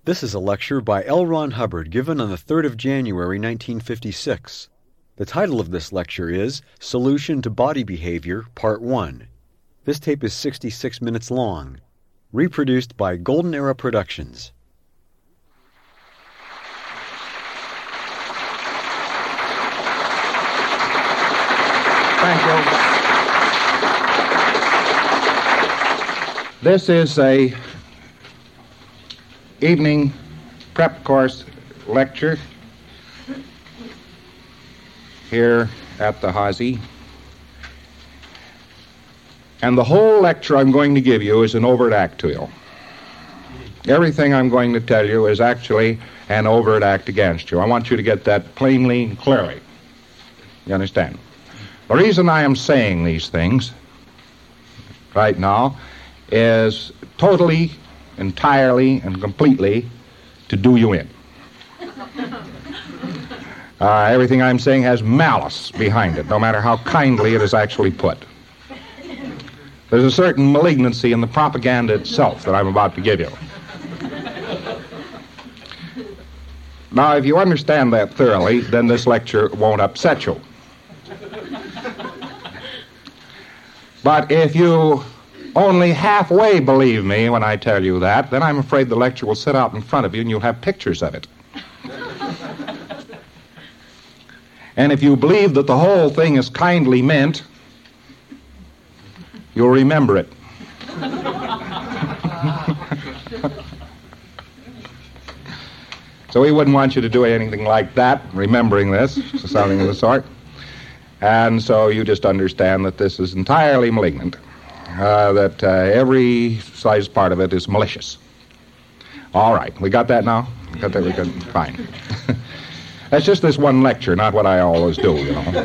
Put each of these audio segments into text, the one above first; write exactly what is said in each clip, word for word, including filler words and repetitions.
This is a lecture by L. Ron Hubbard given on the third of January nineteen fifty-six. The title of this lecture is Solution to Body Behavior, Part one. This tape is sixty-six minutes long. Reproduced by Golden Era Productions. Thank you. This is a evening prep course lecture here at the Hazy. And the whole lecture I'm going to give you is an overt act to you. Everything I'm going to tell you is actually an overt act against you. I want you to get that plainly and clearly. You understand? The reason I am saying these things right now is totally, entirely, and completely to do you in. Uh, everything I'm saying has malice behind it, no matter how kindly it is actually put. There's a certain malignancy in the propaganda itself that I'm about to give you. Now, if you understand that thoroughly, then this lecture won't upset you. But if you only halfway believe me when I tell you that, then I'm afraid the lecture will sit out in front of you and you'll have pictures of it. And if you believe that the whole thing is kindly meant, you'll remember it. So we wouldn't want you to do anything like that, remembering this, something of the sort. And so you just understand that this is entirely malignant, uh, that uh, every slight part of it is malicious. All right, we got that now? Got that? We got, fine. That's just this one lecture, not what I always do, you know.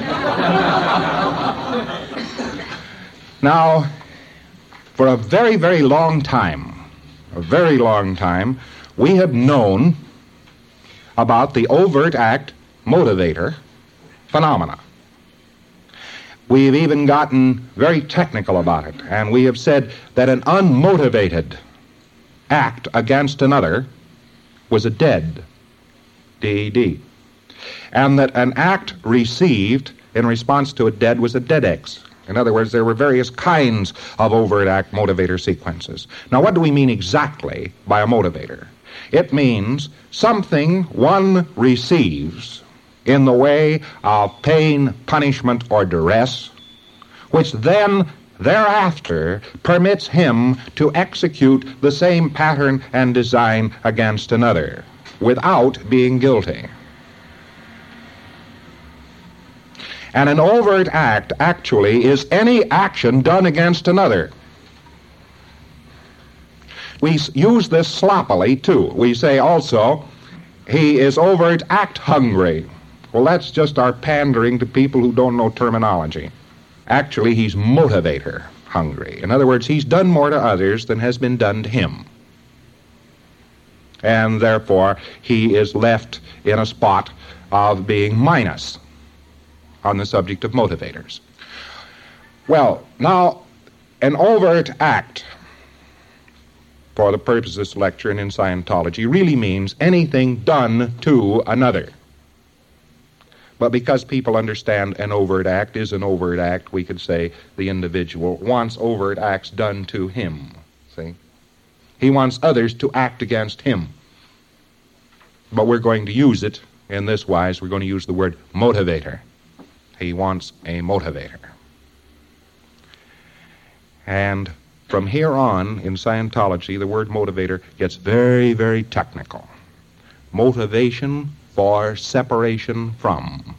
Now, for a very, very long time, a very long time, we have known about the overt act motivator phenomena. We've even gotten very technical about it, and we have said that an unmotivated act against another was a dead, D E D, and that an act received in response to a dead was a dead X. In other words, there were various kinds of overt act motivator sequences. Now, what do we mean exactly by a motivator? It means something one receives in the way of pain, punishment, or duress, which then thereafter permits him to execute the same pattern and design against another without being guilty. And an overt act actually is any action done against another. We use this sloppily, too. We say also, he is overt act hungry. Well, that's just our pandering to people who don't know terminology. Actually, he's motivator hungry. In other words, he's done more to others than has been done to him. And therefore, he is left in a spot of being minus on the subject of motivators. Well, now, an overt act, for the purpose of this lecture and in Scientology, really means anything done to another. But because people understand an overt act is an overt act, we could say the individual wants overt acts done to him. See? He wants others to act against him. But we're going to use it in this wise. We're going to use the word motivator. He wants a motivator. And from here on, in Scientology, the word motivator gets very, very technical. Motivation for separation from.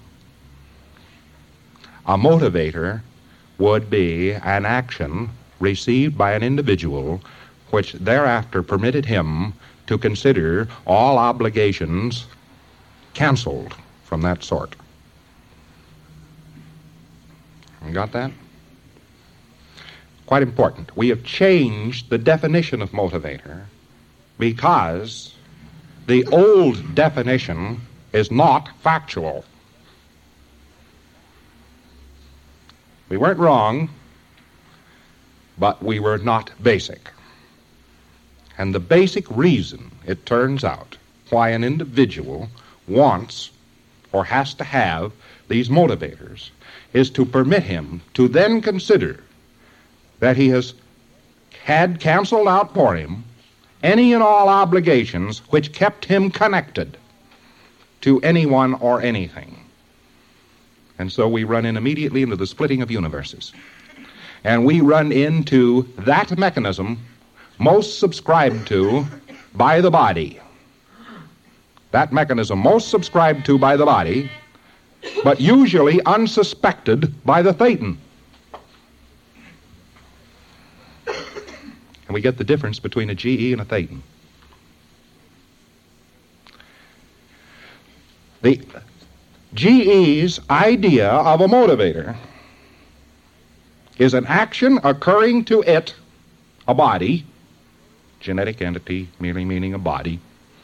A motivator would be an action received by an individual which thereafter permitted him to consider all obligations canceled from that sort. You got that? Quite important. We have changed the definition of motivator because the old definition is not factual. We weren't wrong, but we were not basic. And the basic reason, it turns out, why an individual wants or has to have these motivators is to permit him to then consider that he has had canceled out for him any and all obligations which kept him connected to anyone or anything. And so we run in immediately into the splitting of universes. And we run into that mechanism most subscribed to by the body. That mechanism most subscribed to by the body, but usually unsuspected by the thetan. And we get the difference between a G E and a thetan. The G E's idea of a motivator is an action occurring to it, a body, genetic entity merely meaning a body,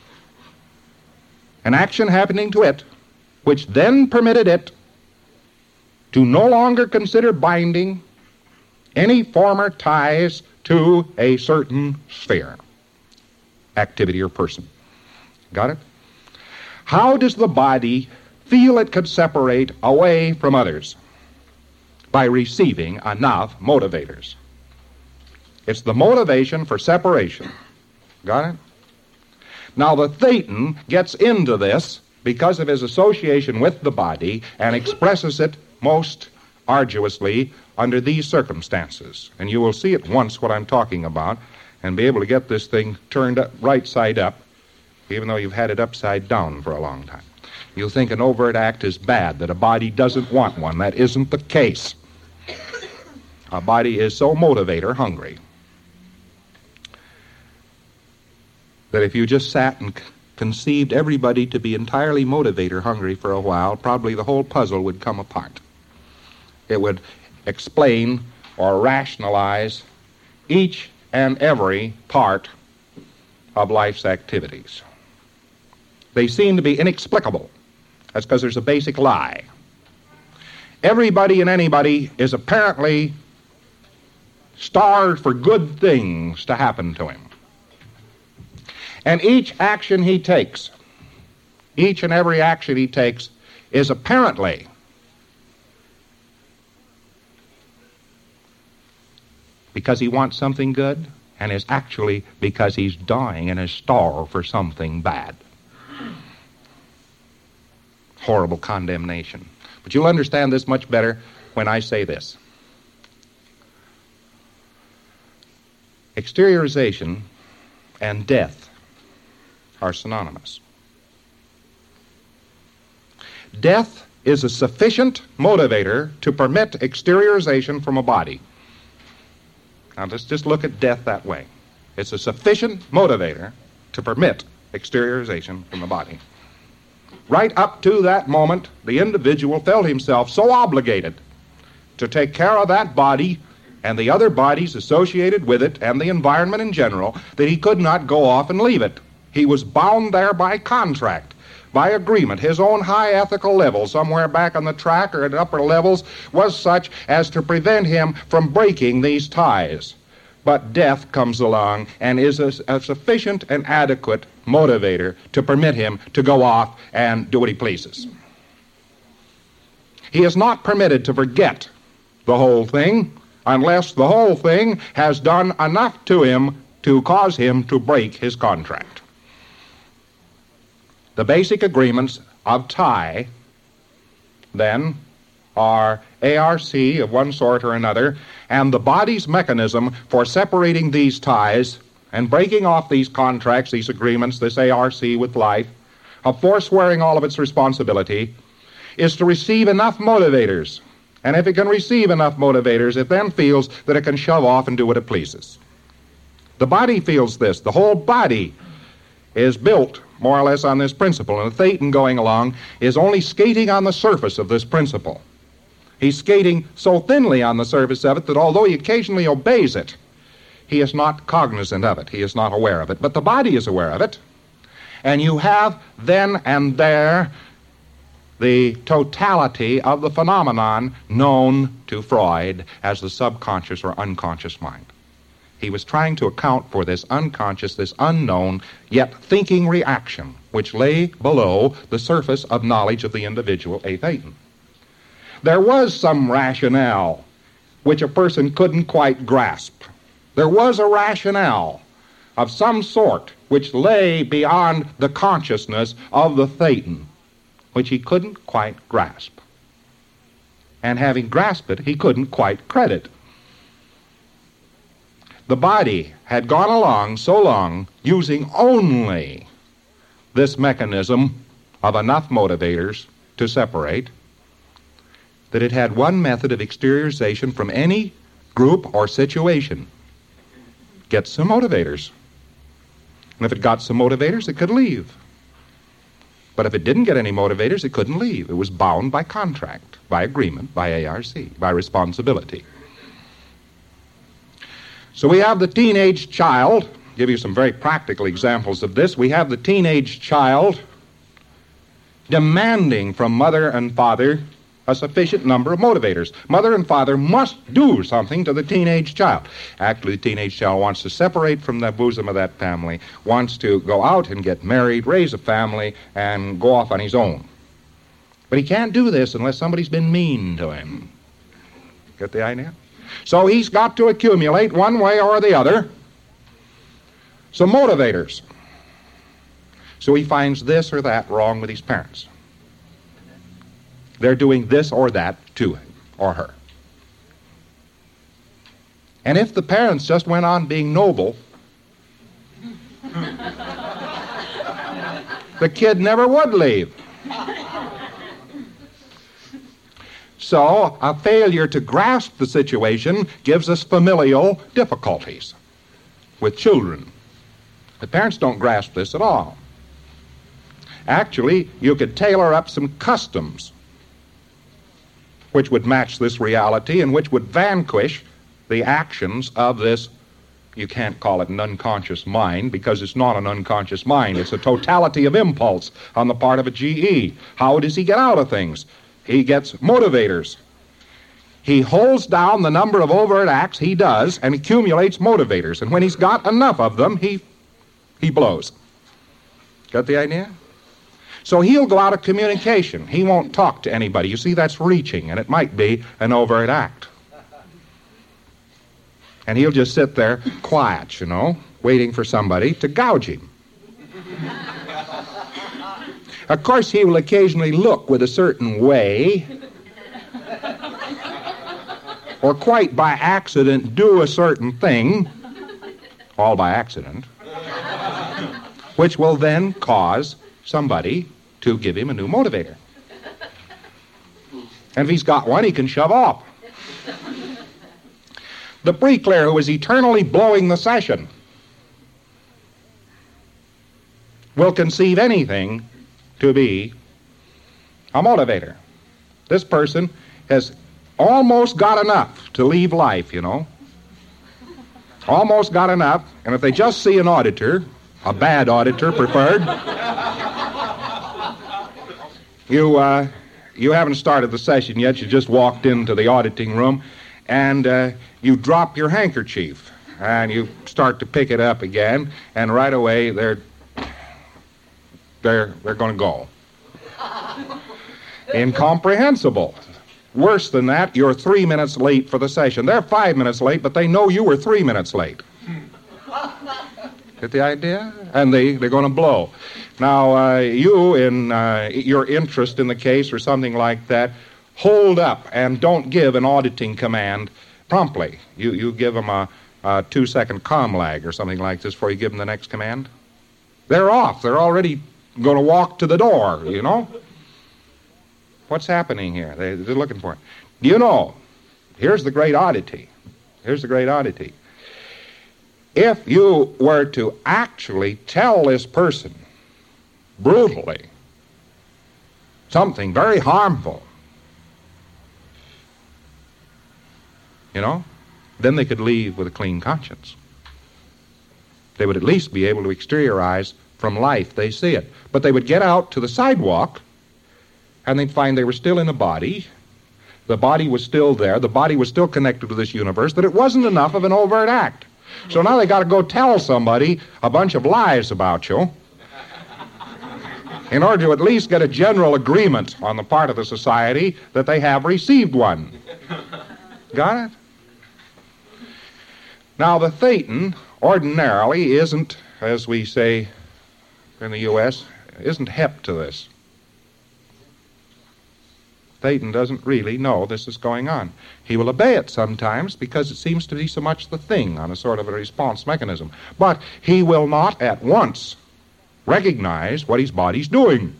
an action happening to it, which then permitted it to no longer consider binding any former ties to a certain sphere, activity, or person. Got it? How does the body feel it could separate away from others? By receiving enough motivators. It's the motivation for separation. Got it? Now the thetan gets into this because of his association with the body and expresses it most arduously under these circumstances. And you will see at once what I'm talking about and be able to get this thing turned up, right side up, even though you've had it upside down for a long time. You'll think an overt act is bad, that a body doesn't want one. That isn't the case. A body is so motivator hungry that if you just sat and c- conceived everybody to be entirely motivator hungry for a while, probably the whole puzzle would come apart. It would explain or rationalize each and every part of life's activities. They seem to be inexplicable. That's because there's a basic lie. Everybody and anybody is apparently starved for good things to happen to him. And each action he takes, each and every action he takes, is apparently because he wants something good, and is actually because he's dying and is starved for something bad. Horrible condemnation. But you'll understand this much better when I say this. Exteriorization and death are synonymous. Death is a sufficient motivator to permit exteriorization from a body. Now let's just look at death that way. It's a sufficient motivator to permit exteriorization from the body. Right up to that moment, the individual felt himself so obligated to take care of that body and the other bodies associated with it and the environment in general that he could not go off and leave it. He was bound there by contract, by agreement. His own high ethical level, somewhere back on the track or at upper levels, was such as to prevent him from breaking these ties. But death comes along and is a, a sufficient and adequate motivator to permit him to go off and do what he pleases. He is not permitted to forget the whole thing unless the whole thing has done enough to him to cause him to break his contract. The basic agreements of tie, then, are A R C of one sort or another, and the body's mechanism for separating these ties and breaking off these contracts, these agreements, this A R C with life, of forswearing all of its responsibility, is to receive enough motivators. And if it can receive enough motivators, it then feels that it can shove off and do what it pleases. The body feels this. The whole body is built more or less on this principle, and the thetan going along is only skating on the surface of this principle. He's skating so thinly on the surface of it that although he occasionally obeys it, he is not cognizant of it. He is not aware of it. But the body is aware of it. And you have then and there the totality of the phenomenon known to Freud as the subconscious or unconscious mind. He was trying to account for this unconscious, this unknown, yet thinking reaction, which lay below the surface of knowledge of the individual, a thetan. There was some rationale which a person couldn't quite grasp. There was a rationale of some sort which lay beyond the consciousness of the thetan, which he couldn't quite grasp. And having grasped it, he couldn't quite credit. The body had gone along so long using only this mechanism of enough motivators to separate that it had one method of exteriorization from any group or situation. Get some motivators. And if it got some motivators, it could leave. But if it didn't get any motivators, it couldn't leave. It was bound by contract, by agreement, by A R C, by responsibility. So we have the teenage child. I'll give you some very practical examples of this. We have the teenage child demanding from mother and father a sufficient number of motivators. Mother and father must do something to the teenage child. Actually, the teenage child wants to separate from the bosom of that family, wants to go out and get married, raise a family, and go off on his own. But he can't do this unless somebody's been mean to him. Get the idea? So he's got to accumulate, one way or the other, some motivators. So he finds this or that wrong with his parents. They're doing this or that to him or her. And if the parents just went on being noble, the kid never would leave. So a failure to grasp the situation gives us familial difficulties with children. The parents don't grasp this at all. Actually, you could tailor up some customs which would match this reality and which would vanquish the actions of this, you can't call it an unconscious mind because it's not an unconscious mind. It's a totality of impulse on the part of a G E. How does he get out of things? He gets motivators. He holds down the number of overt acts he does and accumulates motivators. And when he's got enough of them, he, he blows. Got the idea? So he'll go out of communication. He won't talk to anybody. You see, that's reaching, and it might be an overt act. And he'll just sit there quiet, you know, waiting for somebody to gouge him. Of course, he will occasionally look with a certain way, or quite by accident do a certain thing, all by accident, which will then cause somebody to give him a new motivator. And if he's got one, he can shove off. The bricklayer who is eternally blowing the session will conceive anything to be a motivator. This person has almost got enough to leave life, you know. Almost got enough, and if they just see an auditor, a bad auditor preferred, you uh, you haven't started the session yet, you just walked into the auditing room, and uh, you drop your handkerchief, and you start to pick it up again, and right away they're they're they're going to go. Incomprehensible. Worse than that, you're three minutes late for the session. They're five minutes late, but they know you were three minutes late. Get the idea? And they, they're going to blow. Now, uh, you, in uh, your interest in the case or something like that, hold up and don't give an auditing command promptly. You, you give them a, a two-second comm lag or something like this before you give them the next command. They're off. They're already going to walk to the door, you know? What's happening here? They, they're looking for it. Do you know, here's the great oddity. Here's the great oddity. If you were to actually tell this person brutally something very harmful, you know, then they could leave with a clean conscience. They would at least be able to exteriorize from life. They see it. But they would get out to the sidewalk and they'd find they were still in a body. The body was still there. The body was still connected to this universe, that it wasn't enough of an overt act. So now they got to go tell somebody a bunch of lies about you in order to at least get a general agreement on the part of the society that they have received one. Got it? Now, the thetan ordinarily isn't, as we say in the U S, isn't hep to this. Thetan doesn't really know this is going on. He will obey it sometimes because it seems to be so much the thing on a sort of a response mechanism. But he will not at once recognize what his body's doing.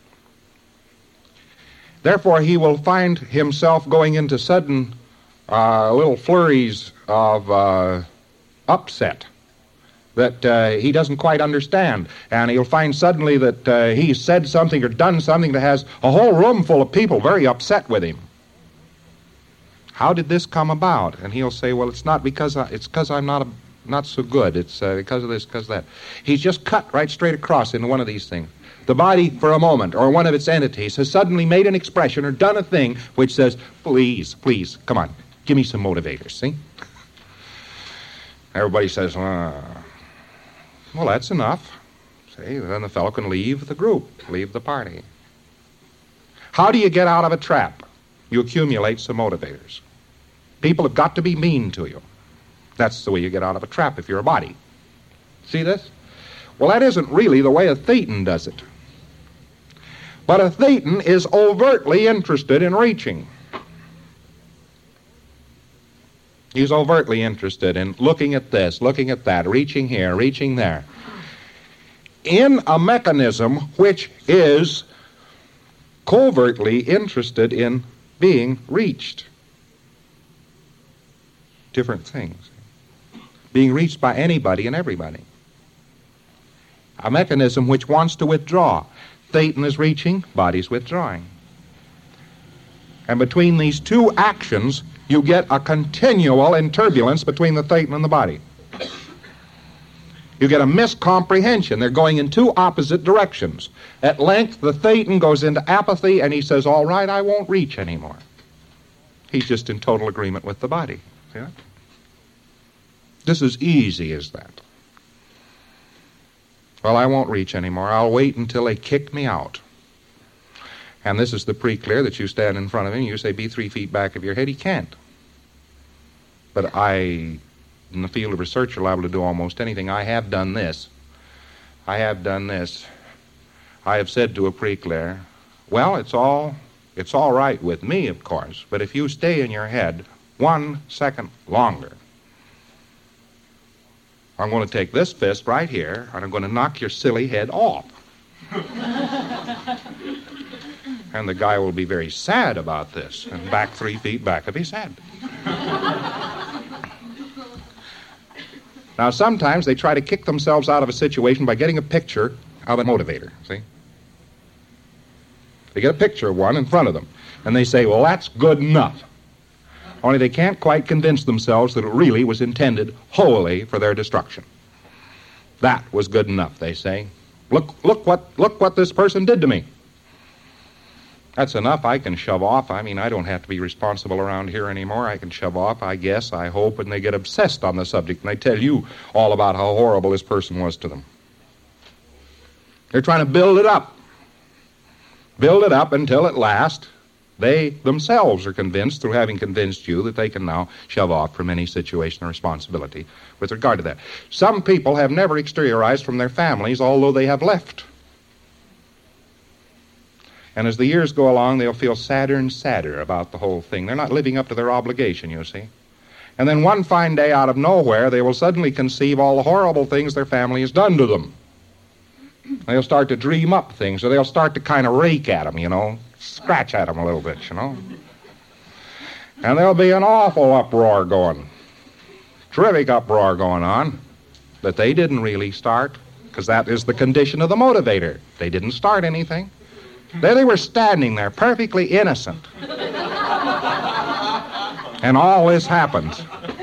Therefore, he will find himself going into sudden uh, little flurries of uh, upset that uh, he doesn't quite understand. And he'll find suddenly that uh, he's said something or done something that has a whole room full of people very upset with him. How did this come about? And he'll say, well, it's not because I, it's because I'm not a, not so good. It's uh, because of this, because of that. He's just cut right straight across into one of these things. The body, for a moment, or one of its entities, has suddenly made an expression or done a thing which says, please, please, come on, give me some motivators, see? Everybody says, ah. Well, that's enough. See, then the fellow can leave the group, leave the party. How do you get out of a trap? You accumulate some motivators. People have got to be mean to you. That's the way you get out of a trap if you're a body. See this? Well, that isn't really the way a thetan does it. But a thetan is overtly interested in reaching. He's overtly interested in looking at this, looking at that, reaching here, reaching there, in a mechanism which is covertly interested in being reached. Different things. Being reached by anybody and everybody. A mechanism which wants to withdraw. Thetan is reaching, body's withdrawing. And between these two actions, you get a continual interbulence between the thetan and the body. You get a miscomprehension. They're going in two opposite directions. At length, the thetan goes into apathy, and he says, all right, I won't reach anymore. He's just in total agreement with the body. See that? This is easy as that. Well, I won't reach anymore. I'll wait until they kick me out. And this is the pre-clear that you stand in front of him, you say, be three feet back of your head. He can't. But I, in the field of research, are liable to do almost anything. I have done this. I have done this. I have said to a pre-clear, well, it's all, it's all right with me, of course, but if you stay in your head one second longer, I'm going to take this fist right here, and I'm going to knock your silly head off. And the guy will be very sad about this, and back three feet back of his head. Now, sometimes they try to kick themselves out of a situation by getting a picture of a motivator, see? They get a picture of one in front of them, and they say, well, that's good enough. Only they can't quite convince themselves that it really was intended wholly for their destruction. That was good enough, they say. Look, look what, look what this person did to me. That's enough. I can shove off. I mean, I don't have to be responsible around here anymore. I can shove off, I guess, I hope, and they get obsessed on the subject, and they tell you all about how horrible this person was to them. They're trying to build it up. Build it up until at last they themselves are convinced, through having convinced you, that they can now shove off from any situation or responsibility with regard to that. Some people have never exteriorized from their families, although they have left. And as the years go along, they'll feel sadder and sadder about the whole thing. They're not living up to their obligation, you see. And then one fine day, out of nowhere, they will suddenly conceive all the horrible things their family has done to them. They'll start to dream up things, or they'll start to kind of rake at them, you know, scratch at them a little bit, you know. And there'll be an awful uproar going, terrific uproar going on, that they didn't really start, because that is the condition of the motivator. They didn't start anything. There they were standing there, perfectly innocent. And all this happens.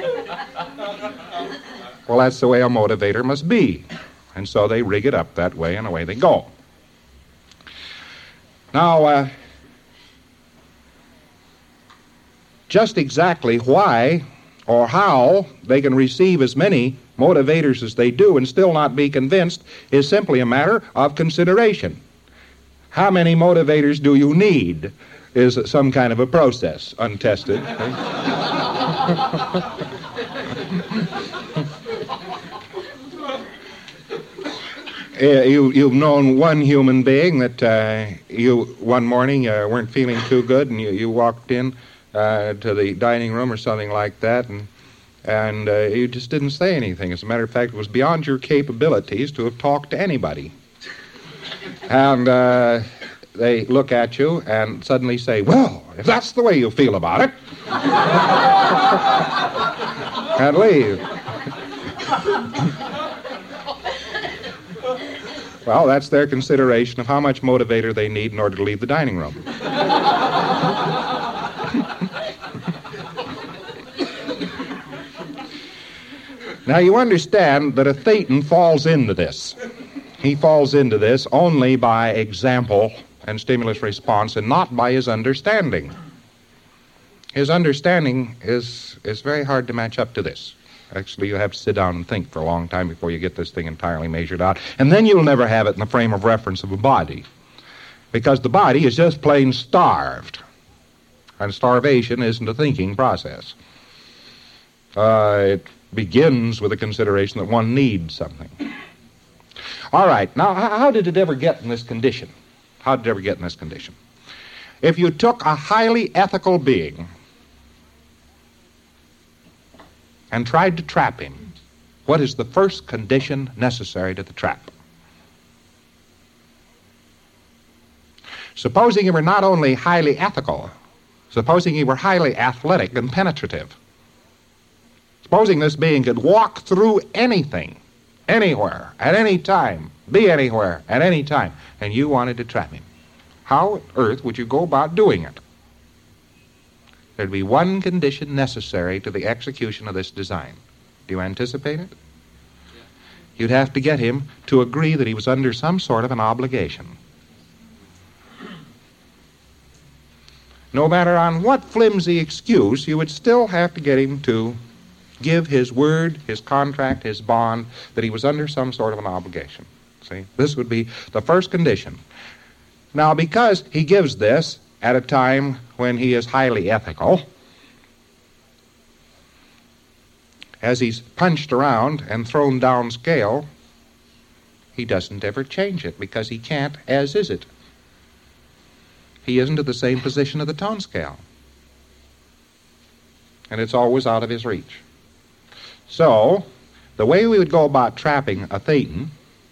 Well, that's the way a motivator must be. And so they rig it up that way, and away they go. Now, uh, just exactly why or how they can receive as many motivators as they do and still not be convinced is simply a matter of consideration. How many motivators do you need is some kind of a process, untested. Uh, you, you've known one human being that uh, you, one morning, uh, weren't feeling too good, and you, you walked in uh, to the dining room or something like that, and and uh, you just didn't say anything. As a matter of fact, it was beyond your capabilities to have talked to anybody. And uh, they look at you and suddenly say, well, if that's the way you feel about it, and leave. Well, that's their consideration of how much motivator they need in order to leave the dining room. Now, you understand that a thetan falls into this. He falls into this only by example and stimulus response and not by his understanding. His understanding is, is very hard to match up to this. Actually, you have to sit down and think for a long time before you get this thing entirely measured out. And then you'll never have it in the frame of reference of a body. Because the body is just plain starved. And starvation isn't a thinking process. Uh, it begins with a consideration that one needs something. All right, now how did it ever get in this condition? How did it ever get in this condition? If you took a highly ethical being and tried to trap him, what is the first condition necessary to the trap? Supposing he were not only highly ethical, supposing he were highly athletic and penetrative, supposing this being could walk through anything, anywhere, at any time, be anywhere, at any time, and you wanted to trap him, how on earth would you go about doing it? There'd be one condition necessary to the execution of this design. Do you anticipate it? You'd have to get him to agree that he was under some sort of an obligation. No matter on what flimsy excuse, you would still have to get him to give his word, his contract, his bond, that he was under some sort of an obligation. See, this would be the first condition. Now, because he gives this at a time when he is highly ethical, as he's punched around and thrown down scale, he doesn't ever change it because he can't, as is it. He isn't at the same position of the tone scale. And it's always out of his reach. So, the way we would go about trapping a thetan,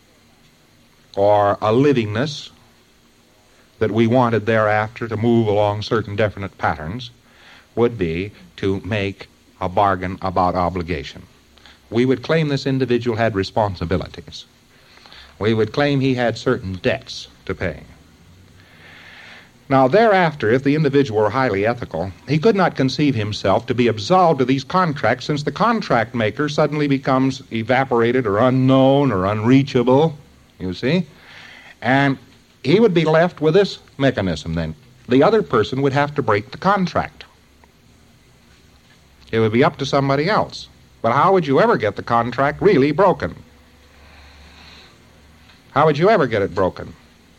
or a livingness that we wanted thereafter to move along certain definite patterns, would be to make a bargain about obligation. We would claim this individual had responsibilities. We would claim he had certain debts to pay. Now, thereafter, if the individual were highly ethical, he could not conceive himself to be absolved of these contracts, since the contract maker suddenly becomes evaporated or unknown or unreachable, you see, and he would be left with this mechanism then. The other person would have to break the contract. It would be up to somebody else. But how would you ever get the contract really broken? How would you ever get it broken?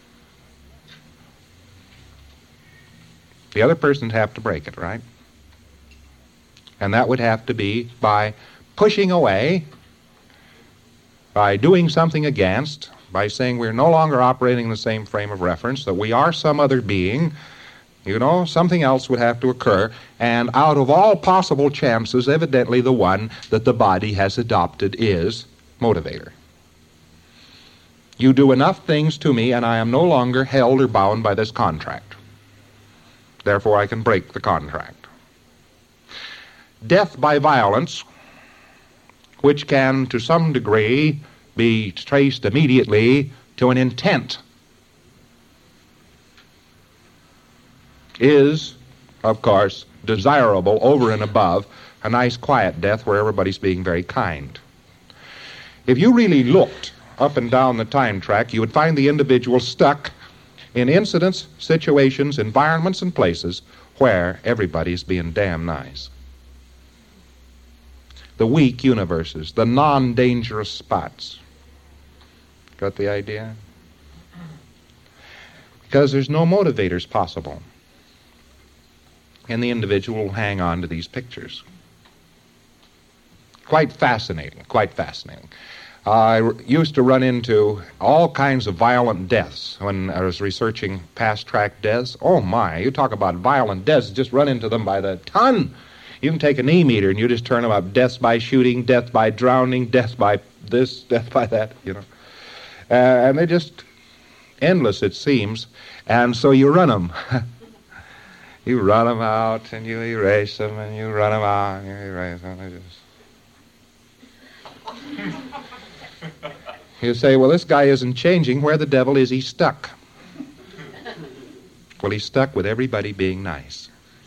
The other person would have to break it, right? And that would have to be by pushing away, by doing something against, by saying we're no longer operating in the same frame of reference, that we are some other being, you know, something else would have to occur, and out of all possible chances, evidently the one that the body has adopted is motivator. You do enough things to me, and I am no longer held or bound by this contract. Therefore, I can break the contract. Death by violence, which can, to some degree, be traced immediately to an intent, is, of course, desirable over and above a nice quiet death where everybody's being very kind. If you really looked up and down the time track, you would find the individual stuck in incidents, situations, environments, and places where everybody's being damn nice. the weak universes, the non-dangerous spots. Got the idea? Because there's no motivators possible. And the individual will hang on to these pictures. Quite fascinating, quite fascinating. Uh, I r- used to run into all kinds of violent deaths when I was researching past-track deaths. Oh my, you talk about violent deaths, just run into them by the ton. You can take an E-meter and you just turn them up. Deaths by shooting, death by drowning, death by this, death by that, you know. Uh, and they're just endless, it seems. And so you run them. You run them out and you erase them and you run them out and you erase them. They just... You say, well, this guy isn't changing. Where the devil is he stuck? Well, he's stuck with everybody being nice.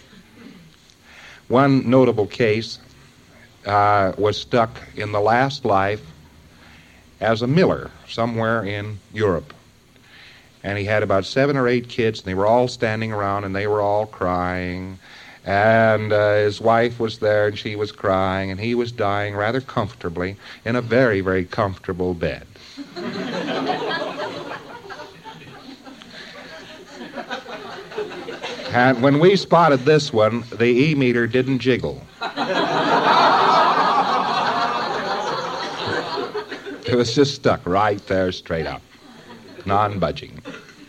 One notable case uh, was stuck in the last life as a miller somewhere in Europe. And he had about seven or eight kids, and they were all standing around, and they were all crying. And uh, his wife was there, and she was crying, and he was dying rather comfortably in a very, very comfortable bed. And when we spotted this one, the E-meter didn't jiggle. It was just stuck right there straight up, non-budging.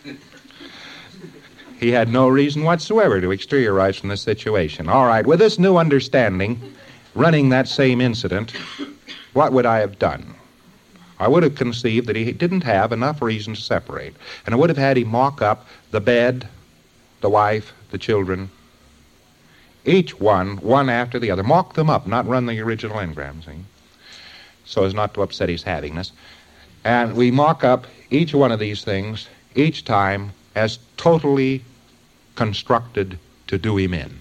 He had no reason whatsoever to exteriorize from this situation. All right, with this new understanding, running that same incident, what would I have done? I would have conceived that he didn't have enough reason to separate, and I would have had him mock up the bed, the wife, the children, each one, one after the other. Mock them up, not run the original engram, see, so as not to upset his havingness. And we mock up each one of these things each time as totally constructed to do him in.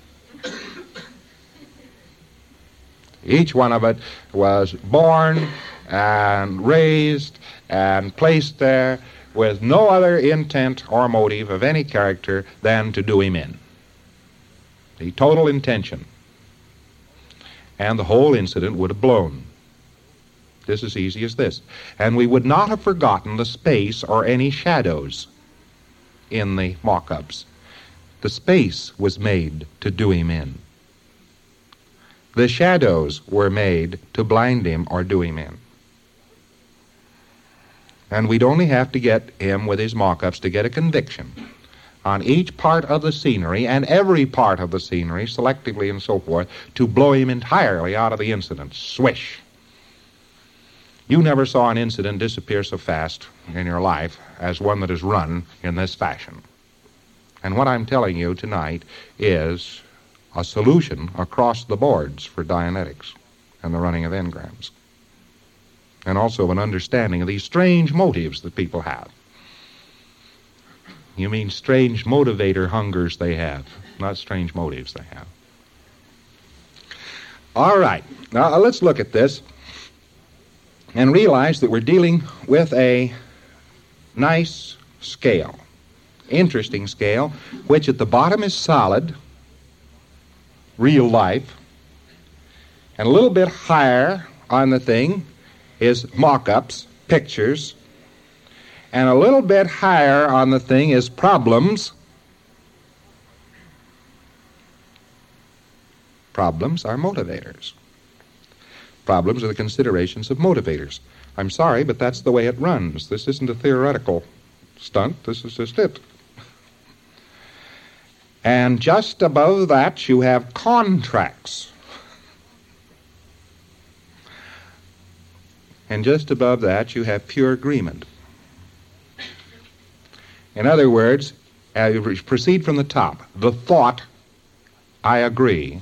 Each one of it was born and raised and placed there with no other intent or motive of any character than to do him in. The total intention. And the whole incident would have blown. This is easy as this. And we would not have forgotten the space or any shadows in the mock-ups. The space was made to do him in. The shadows were made to blind him or do him in. And we'd only have to get him with his mock-ups to get a conviction on each part of the scenery and every part of the scenery, selectively and so forth, to blow him entirely out of the incident. Swish. You never saw an incident disappear so fast in your life as one that is run in this fashion. And what I'm telling you tonight is a solution across the boards for Dianetics and the running of engrams. And also an understanding of these strange motives that people have. You mean strange motivator hungers they have, not strange motives they have. All right, now let's look at this and realize that we're dealing with a nice scale, interesting scale, which at the bottom is solid, real life, and a little bit higher on the thing is mock-ups, pictures, and a little bit higher on the thing is problems. Problems are motivators. Problems are the considerations of motivators. I'm sorry, but that's the way it runs. This isn't a theoretical stunt. This is just it. And just above that, you have contracts. And just above that, you have pure agreement. In other words, uh, you proceed from the top. The thought, I agree,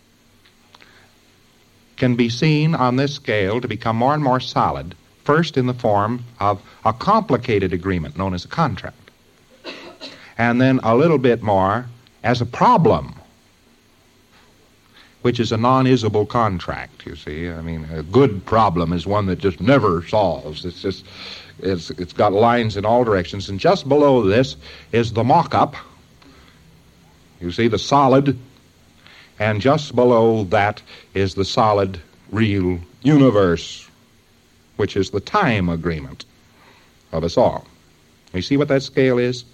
can be seen on this scale to become more and more solid, first in the form of a complicated agreement known as a contract, and then a little bit more as a problem, which is a non-isable contract, you see. I mean, a good problem is one that just never solves. It's just, it's, it's got lines in all directions, and just below this is the mock-up, you see, the solid, and just below that is the solid real universe, which is the time agreement of us all. You see what that scale is?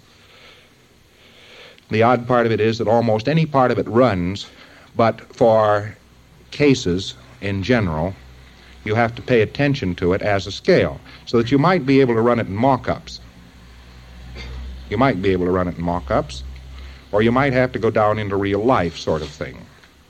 The odd part of it is that almost any part of it runs, but for cases in general, you have to pay attention to it as a scale, so that you might be able to run it in mock-ups. You might be able to run it in mock-ups, or you might have to go down into real life sort of thing.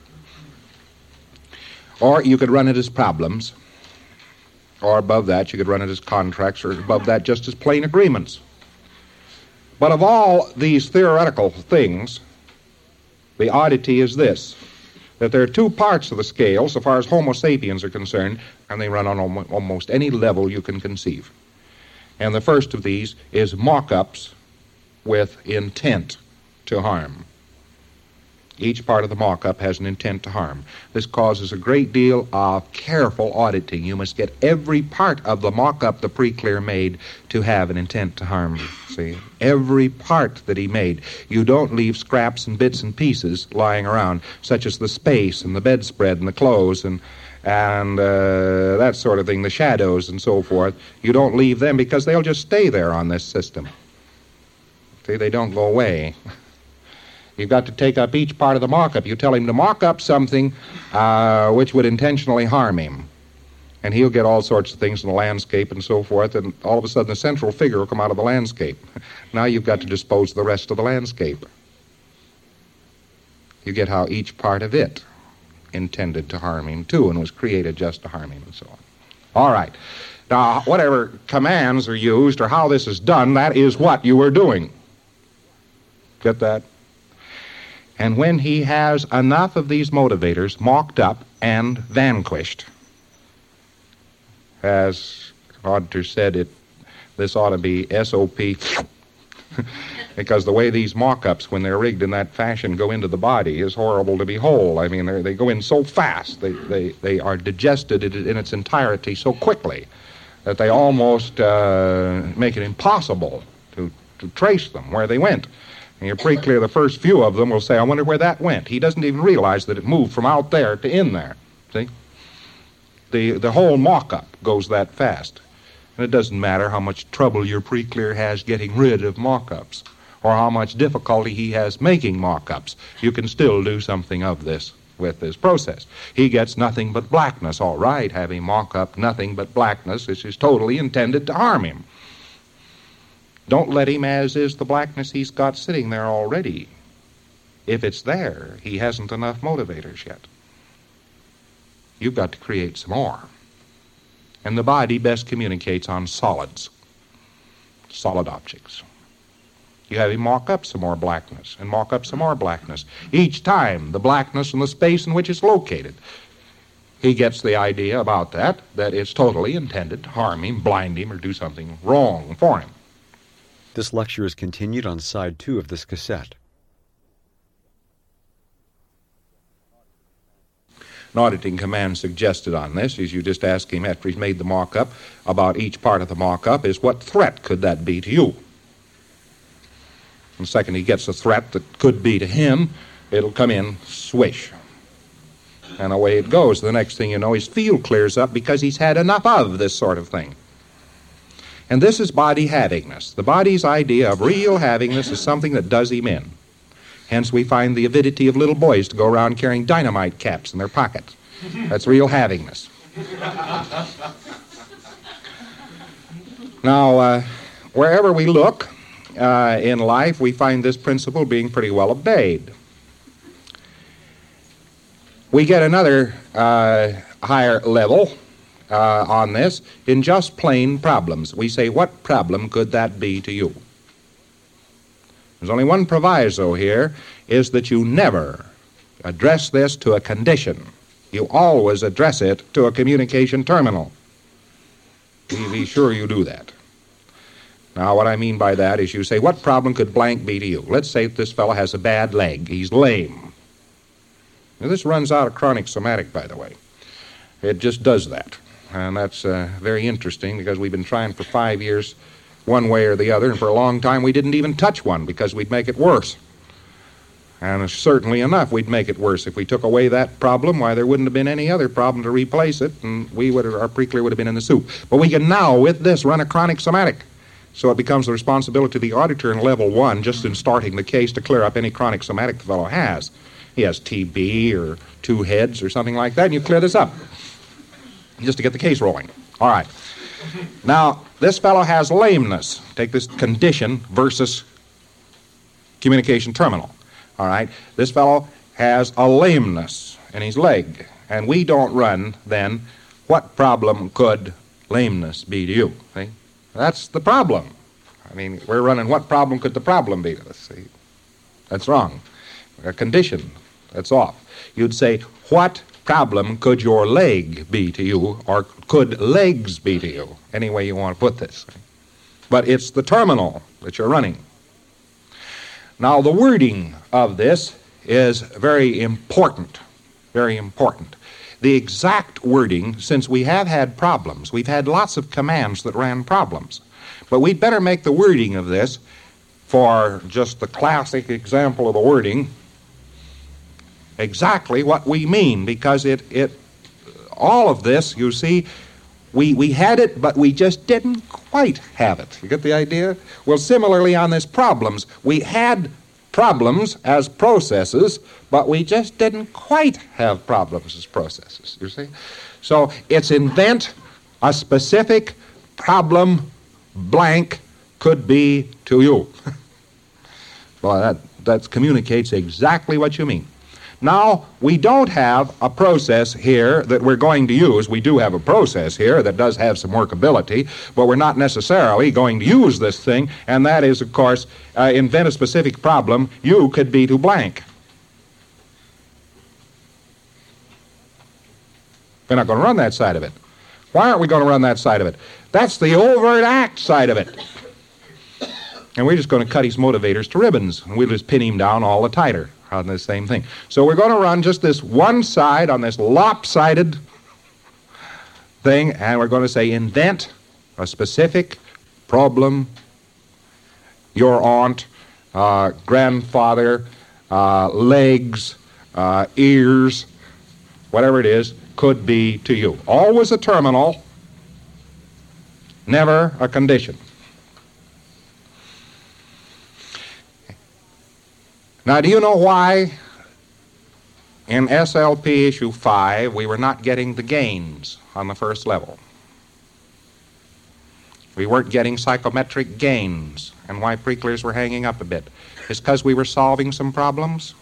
Or you could run it as problems, or above that you could run it as contracts, or above that just as plain agreements. But of all these theoretical things, the oddity is this, that there are two parts of the scale so far as Homo sapiens are concerned, and they run on almost any level you can conceive. And the first of these is mock-ups with intent to harm. Each part of the mock-up has an intent to harm. This causes a great deal of careful auditing. You must get every part of the mock-up the pre-clear made to have an intent to harm. See, every part that he made. You don't leave scraps and bits and pieces lying around, such as the space and the bedspread and the clothes and and uh, that sort of thing, the shadows and so forth. You don't leave them because they'll just stay there on this system. See, they don't go away. You've got to take up each part of the mock-up. You tell him to mock up something uh, which would intentionally harm him. And he'll get all sorts of things in the landscape and so forth, and all of a sudden the central figure will come out of the landscape. Now you've got to dispose of the rest of the landscape. You get how each part of it intended to harm him, too, and was created just to harm him and so on. All right. Now, whatever commands are used or how this is done, that is what you are doing. Get that? And when he has enough of these motivators mocked up and vanquished, as Auditor said, it this ought to be S O P, because the way these mock-ups, when they're rigged in that fashion, go into the body is horrible to behold. I mean, they go in so fast, they, they, they are digested in its entirety so quickly that they almost uh, make it impossible to, to trace them, where they went. And you're pretty clear the first few of them will say, I wonder where that went. He doesn't even realize that it moved from out there to in there. See? The, the whole mock-up goes that fast. And it doesn't matter how much trouble your pre-clear has getting rid of mock-ups or how much difficulty he has making mock-ups. You can still do something of this with this process. He gets nothing but blackness, all right, having mock-up nothing but blackness, which is totally intended to harm him. Don't let him, as is the blackness he's got sitting there already. If it's there, he hasn't enough motivators yet. You've got to create some more. And the body best communicates on solids, solid objects. You have him mock up some more blackness and mock up some more blackness. Each time, the blackness and the space in which it's located. He gets the idea about that, that it's totally intended to harm him, blind him, or do something wrong for him. This lecture is continued on side two of this cassette. An auditing command suggested on this is you just ask him after he's made the mock-up about each part of the mock-up is what threat could that be to you? And second, he gets a threat that could be to him, it'll come in swish. And away it goes. The next thing you know, his field clears up because he's had enough of this sort of thing. And this is body havingness. The body's idea of real havingness is something that does him in. Hence, we find the avidity of little boys to go around carrying dynamite caps in their pockets. That's real havingness. Now, uh, wherever we look uh, in life, we find this principle being pretty well obeyed. We get another uh, higher level uh, on this in just plain problems. We say, what problem could that be to you? There's only one proviso here, is that you never address this to a condition. You always address it to a communication terminal. Be, be sure you do that. Now, what I mean by that is you say, what problem could blank be to you? Let's say that this fellow has a bad leg. He's lame. Now, this runs out of chronic somatic, by the way. It just does that. And that's uh, very interesting because we've been trying for five years one way or the other, and for a long time we didn't even touch one because we'd make it worse. And certainly enough, we'd make it worse. If we took away that problem, why, there wouldn't have been any other problem to replace it, and we would have, our preclear would have been in the soup. But we can now, with this, run a chronic somatic. So it becomes the responsibility of the auditor in level one, just in starting the case, to clear up any chronic somatic the fellow has. He has T B or two heads or something like that, and you clear this up, just to get the case rolling. All right. Now, this fellow has lameness. Take this condition versus communication terminal. All right, this fellow has a lameness in his leg, and we don't run, then, what problem could lameness be to you? See? That's the problem. I mean, we're running what problem could the problem be to us? See? That's wrong. A condition, that's off. You'd say, what problem could your leg be to you, or could legs be to you? Any way you want to put this. But it's the terminal that you're running. Now, the wording of this is very important, very important. The exact wording, since we have had problems, we've had lots of commands that ran problems, but we'd better make the wording of this, for just the classic example of the wording, exactly what we mean, because it, it all of this, you see, we, we had it, but we just didn't quite have it. You get the idea? Well, similarly on this problems, we had problems as processes, but we just didn't quite have problems as processes, you see? So it's invent a specific problem blank could be to you. Well, that, that communicates exactly what you mean. Now, we don't have a process here that we're going to use. We do have a process here that does have some workability, but we're not necessarily going to use this thing, and that is, of course, uh, invent a specific problem. You could be to blank. We're not going to run that side of it. Why aren't we going to run that side of it? That's the overt act side of it. And we're just going to cut his motivators to ribbons, and we'll just pin him down all the tighter on this same thing. So we're going to run just this one side on this lopsided thing, and we're going to say invent a specific problem your aunt, uh, grandfather, uh, legs, uh, ears, whatever it is, could be to you. Always a terminal, never a condition. Now, do you know why in S L P issue five we were not getting the gains on the first level? We weren't getting psychometric gains, and why preclears were hanging up a bit. It's because we were solving some problems?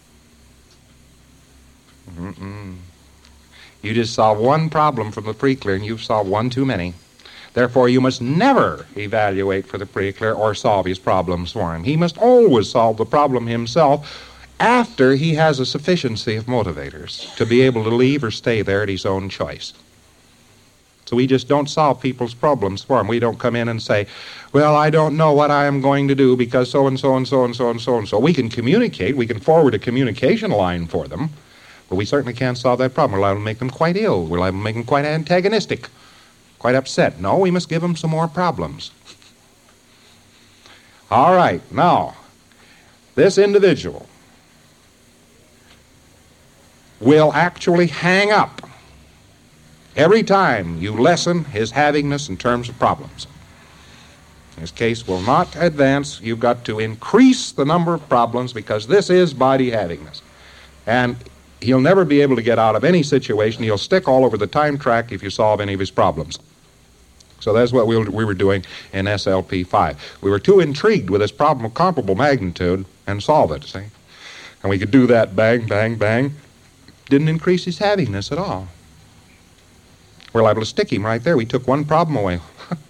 Mm-mm. You just solve one problem from the preclear, and you've solved one too many. Therefore, you must never evaluate for the preclear or solve his problems for him. He must always solve the problem himself after he has a sufficiency of motivators to be able to leave or stay there at his own choice. So we just don't solve people's problems for them. We don't come in and say, well, I don't know what I am going to do because so-and-so and so-and-so and so-and-so. We can communicate. We can forward a communication line for them, but we certainly can't solve that problem. We're liable to make them quite ill. We're liable to make them quite antagonistic, quite upset. No, we must give them some more problems. All right, now, this individual will actually hang up every time you lessen his havingness in terms of problems. His case will not advance. You've got to increase the number of problems because this is body havingness. And he'll never be able to get out of any situation. He'll stick all over the time track if you solve any of his problems. So that's what we were doing in S L P five. We were too intrigued with this problem of comparable magnitude and solve it, see? And we could do that bang, bang, bang. Didn't increase his havingness at all. We're liable to stick him right there. We took one problem away.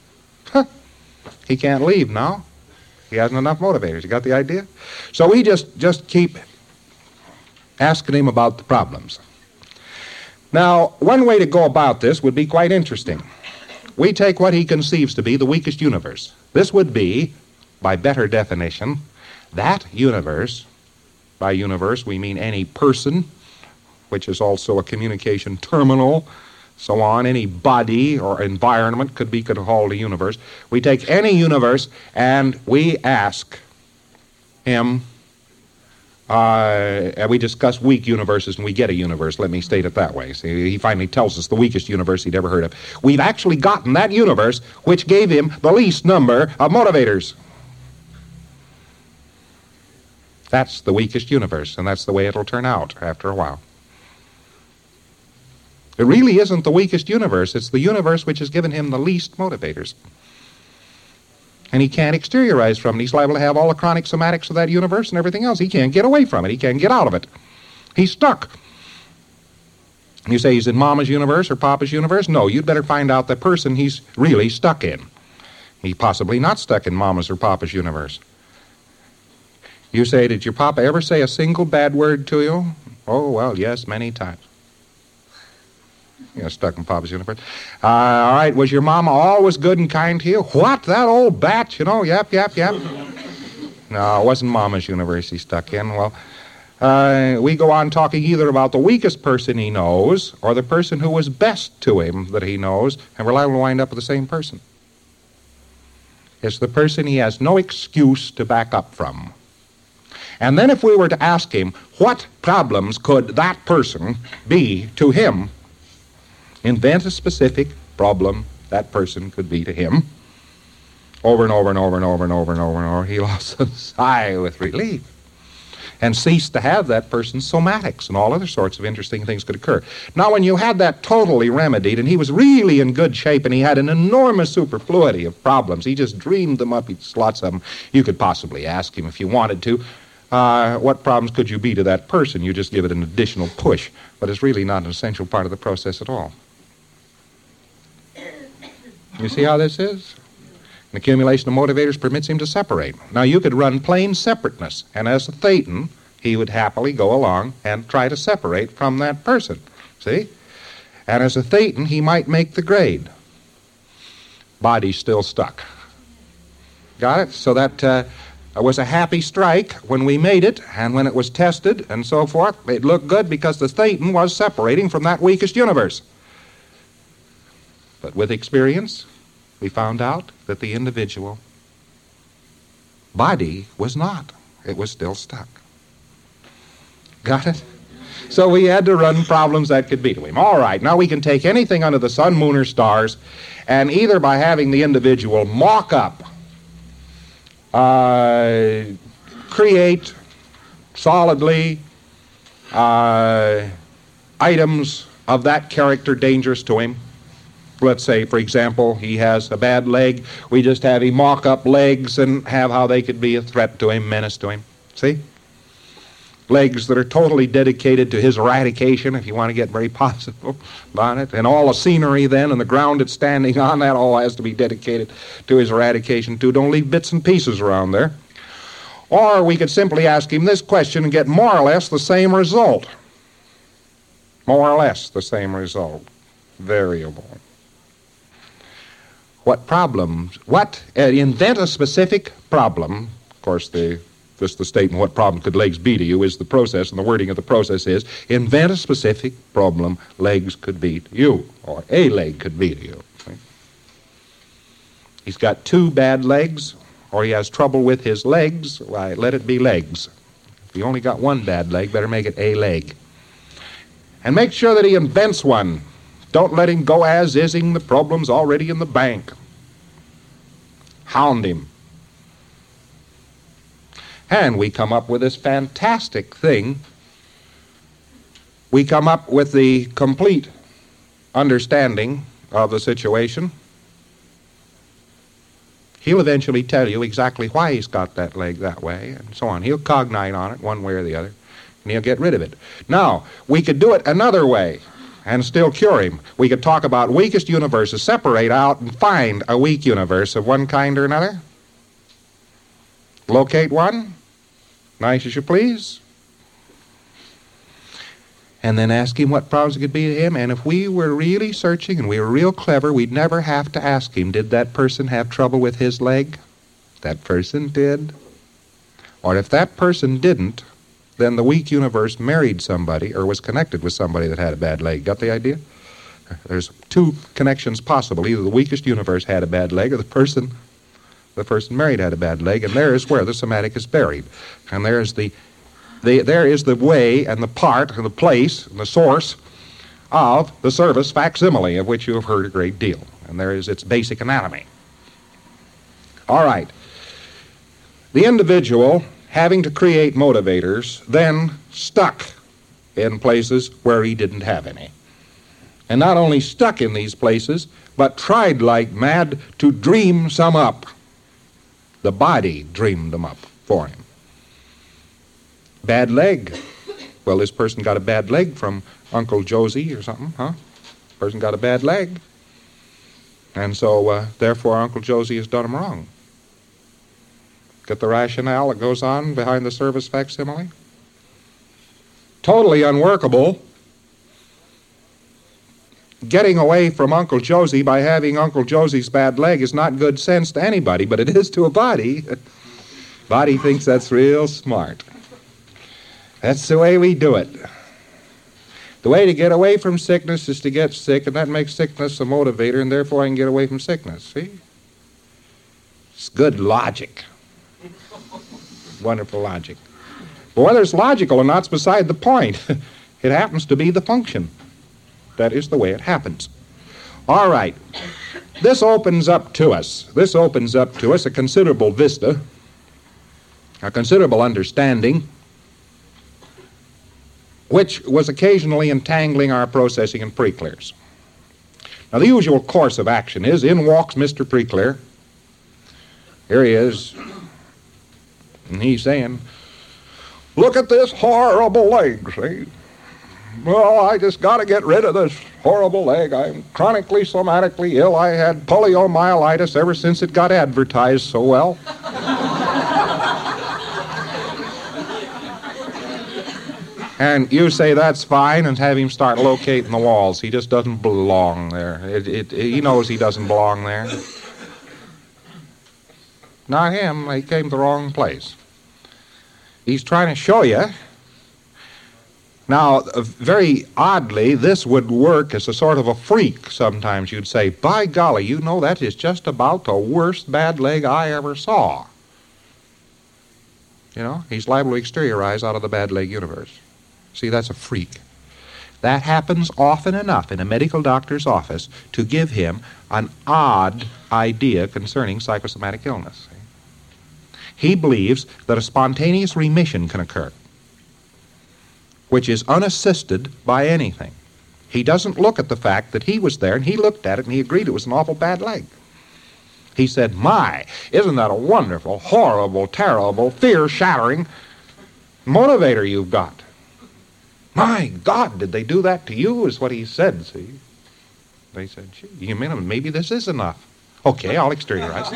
He can't leave now. He hasn't enough motivators. You got the idea? So we just, just keep asking him about the problems. Now, one way to go about this would be quite interesting. We take what he conceives to be the weakest universe. This would be, by better definition, that universe. By universe, we mean any person, which is also a communication terminal, so on. Any body or environment could be called a universe. We take any universe and we ask him Uh, and we discuss weak universes and we get a universe, let me state it that way. See, he finally tells us the weakest universe he'd ever heard of. We've actually gotten that universe which gave him the least number of motivators. That's the weakest universe, and that's the way it'll turn out after a while. It really isn't the weakest universe. It's the universe which has given him the least motivators. And he can't exteriorize from it. He's liable to have all the chronic somatics of that universe and everything else. He can't get away from it. He can't get out of it. He's stuck. You say he's in Mama's universe or Papa's universe? No, you'd better find out the person he's really stuck in. He's possibly not stuck in Mama's or Papa's universe. You say, did your Papa ever say a single bad word to you? Oh, well, yes, many times. You're stuck in Papa's universe. Uh, all right, was your mama always good and kind to you? What, that old bat, you know, yep, yep, yep. No, it wasn't Mama's universe he stuck in. Well, uh, we go on talking either about the weakest person he knows or the person who was best to him that he knows, and we're liable to wind up with the same person. It's the person he has no excuse to back up from. And then if we were to ask him, what problems could that person be to him? Invent a specific problem that person could be to him. Over and over and over and over and over and over and over, he'll also sigh with relief and cease to have that person's somatics, and all other sorts of interesting things could occur. Now, when you had that totally remedied, and he was really in good shape, and he had an enormous superfluity of problems, he just dreamed them up, he's lots of them, you could possibly ask him if you wanted to, uh, what problems could you be to that person? You just give it an additional push, but it's really not an essential part of the process at all. You see how this is? An accumulation of motivators permits him to separate. Now, you could run plain separateness, and as a thetan, he would happily go along and try to separate from that person. See? And as a thetan, he might make the grade. Body's still stuck. Got it? So that uh, was a happy strike when we made it, and when it was tested and so forth, it looked good because the thetan was separating from that weakest universe. But with experience, we found out that the individual body was not. It was still stuck. Got it? So we had to run problems that could be to him. All right, now we can take anything under the sun, moon, or stars, and either by having the individual mock up, uh, create solidly uh, items of that character dangerous to him. Let's say, for example, he has a bad leg. We just have him mock up legs and have how they could be a threat to him, menace to him. See? Legs that are totally dedicated to his eradication, if you want to get very positive about it. And all the scenery then and the ground it's standing on, that all has to be dedicated to his eradication too. Don't leave bits and pieces around there. Or we could simply ask him this question and get more or less the same result. More or less the same result. Variable. What problems, what, uh, invent a specific problem. Of course, the, just the statement, what problem could legs be to you, is the process, and the wording of the process is, invent a specific problem legs could be to you, or a leg could be to you. Right? He's got two bad legs, or he has trouble with his legs, why, let it be legs. If he only got one bad leg, better make it a leg. And make sure that he invents one. Don't let him go as-ising the problem's already in the bank. Hound him. And we come up with this fantastic thing. We come up with the complete understanding of the situation. He'll eventually tell you exactly why he's got that leg that way, and so on. He'll cognite on it one way or the other, and he'll get rid of it. Now, we could do it another way and still cure him. We could talk about weakest universes, separate out and find a weak universe of one kind or another. Locate one, nice as you please, and then ask him what problems it could be to him. And if we were really searching and we were real clever, we'd never have to ask him, did that person have trouble with his leg? That person did. Or if that person didn't, then the weak universe married somebody or was connected with somebody that had a bad leg. Got the idea? There's two connections possible. Either the weakest universe had a bad leg, or the person the person married had a bad leg, and there's where the somatic is buried. And there's the the, there is the way and the part and the place and the source of the service facsimile, of which you have heard a great deal. And there is its basic anatomy. All right. The individual, having to create motivators, then stuck in places where he didn't have any. And not only stuck in these places, but tried like mad to dream some up. The body dreamed them up for him. Bad leg. Well, this person got a bad leg from Uncle Josie or something, huh? Person got a bad leg. And so, uh, therefore, Uncle Josie has done him wrong. Get the rationale that goes on behind the service facsimile? Totally unworkable. Getting away from Uncle Josie by having Uncle Josie's bad leg is not good sense to anybody, but it is to a body. Body thinks that's real smart. That's the way we do it. The way to get away from sickness is to get sick, and that makes sickness a motivator, and therefore I can get away from sickness. See? It's good logic. Wonderful logic. But whether it's logical or not is beside the point. It happens to be the function. That is the way it happens. All right. This opens up to us. This opens up to us a considerable vista, a considerable understanding, which was occasionally entangling our processing in Preclears. Now, the usual course of action is, in walks Mister Preclear. Here he is. And he's saying, look at this horrible leg, see? Well, I just got to get rid of this horrible leg. I'm chronically, somatically ill. I had poliomyelitis ever since it got advertised so well. And you say that's fine and have him start locating the walls. He just doesn't belong there. It, it, it, he knows he doesn't belong there. Not him. He came to the wrong place. He's trying to show you. Now, uh, very oddly, this would work as a sort of a freak. Sometimes you'd say, by golly, you know, that is just about the worst bad leg I ever saw. You know, he's liable to exteriorize out of the bad leg universe. See, that's a freak. That happens often enough in a medical doctor's office to give him an odd idea concerning psychosomatic illness. He believes that a spontaneous remission can occur, which is unassisted by anything. He doesn't look at the fact that he was there, and he looked at it, and he agreed it was an awful bad leg. He said, my, isn't that a wonderful, horrible, terrible, fear-shattering motivator you've got? My God, did they do that to you, is what he said, see? They said, gee, you mean maybe this is enough. Okay, I'll exteriorize.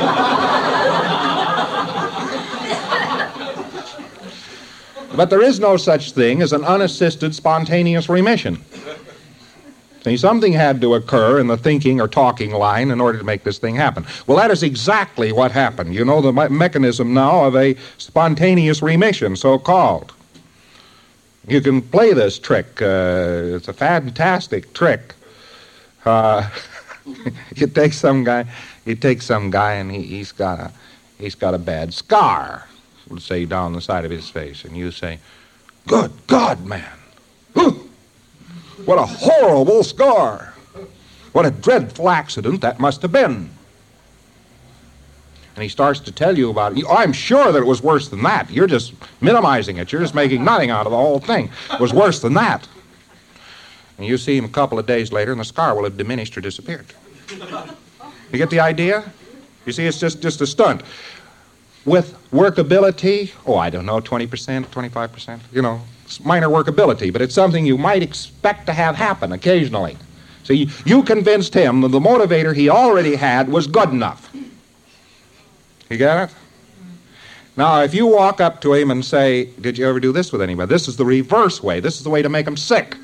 But there is no such thing as an unassisted spontaneous remission. See, something had to occur in the thinking or talking line in order to make this thing happen. Well, that is exactly what happened. You know the me- mechanism now of a spontaneous remission, so-called. You can play this trick. Uh, it's a fantastic trick. Uh, you take some guy, you take some guy, and he, he's got a, he's got a bad scar, let's say down the side of his face, and you say, "Good God, man! Whew, what a horrible scar! What a dreadful accident that must have been!" And he starts to tell you about it. I'm sure that it was worse than that. You're just minimizing it. You're just making nothing out of the whole thing. It was worse than that. And you see him a couple of days later, and the scar will have diminished or disappeared. You get the idea? You see, it's just, just a stunt. With workability, oh, I don't know, twenty percent, twenty-five percent, you know, it's minor workability, but it's something you might expect to have happen occasionally. See, you convinced him that the motivator he already had was good enough. You get it? Now, if you walk up to him and say, did you ever do this with anybody? This is the reverse way. This is the way to make him sick.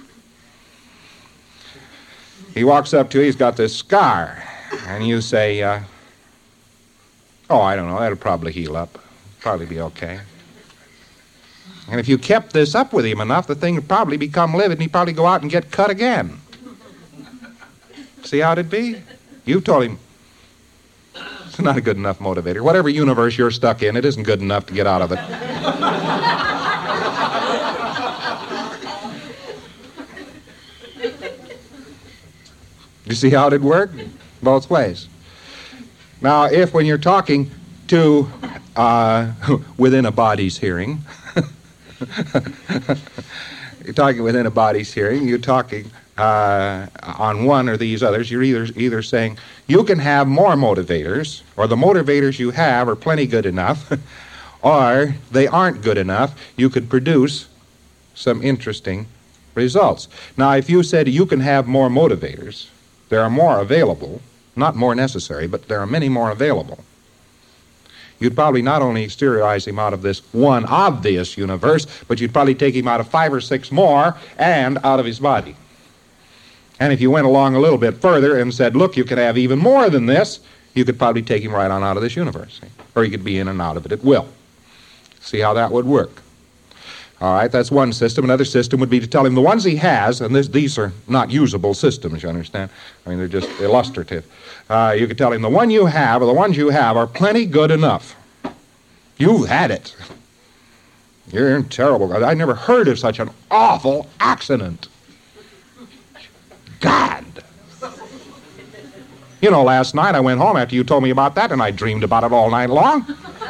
He walks up to you, he's got this scar, and you say, uh, oh, I don't know, that'll probably heal up. Probably be okay. And if you kept this up with him enough, the thing would probably become livid, and he'd probably go out and get cut again. See how it'd be? You told him, it's not a good enough motivator. Whatever universe you're stuck in, it isn't good enough to get out of it. You see how it'd work? Both ways. Now, if when you're talking to uh, within a body's hearing, you're talking within a body's hearing, you're talking uh, on one or these others, you're either either saying, you can have more motivators, or the motivators you have are plenty good enough, or they aren't good enough, you could produce some interesting results. Now, if you said you can have more motivators, there are more available, not more necessary, but there are many more available, you'd probably not only exteriorize him out of this one obvious universe, but you'd probably take him out of five or six more and out of his body. And if you went along a little bit further and said, look, you can have even more than this, you could probably take him right on out of this universe. See? Or he could be in and out of it at will. See how that would work. All right, that's one system. Another system would be to tell him the ones he has, and this, these are not usable systems, you understand? I mean, they're just illustrative. Uh, you could tell him the one you have, or the ones you have, are plenty good enough. You've had it. You're in terrible. I never heard of such an awful accident. God. You know, last night I went home after you told me about that, and I dreamed about it all night long.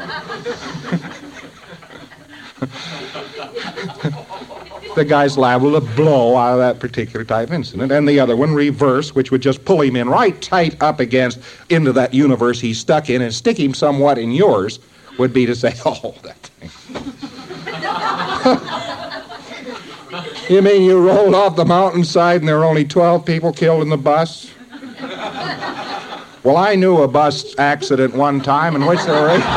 The guy's liable to blow out of that particular type of incident, and the other one, reverse, which would just pull him in right tight up against, into that universe he's stuck in and stick him somewhat in yours, would be to say, oh, that thing. You mean you rolled off the mountainside and there were only twelve people killed in the bus? Well, I knew a bus accident one time in which there were eight...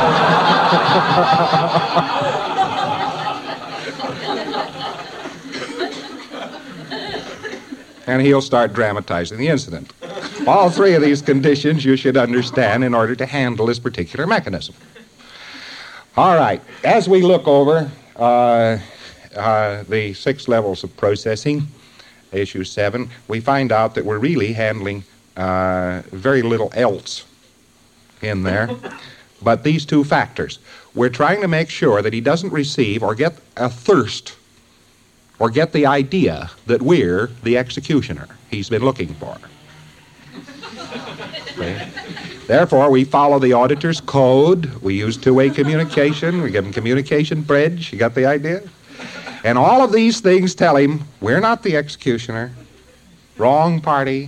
And he'll start dramatizing the incident. All three of these conditions you should understand in order to handle this particular mechanism. All right, as we look over uh, uh, the six levels of processing, issue seven, we find out that we're really handling uh, very little else in there but these two factors. We're trying to make sure that he doesn't receive or get a thirst or get the idea that we're the executioner he's been looking for. Okay. Therefore, we follow the auditor's code. We use two-way communication. We give him communication bridge. You got the idea? And all of these things tell him, we're not the executioner. Wrong party.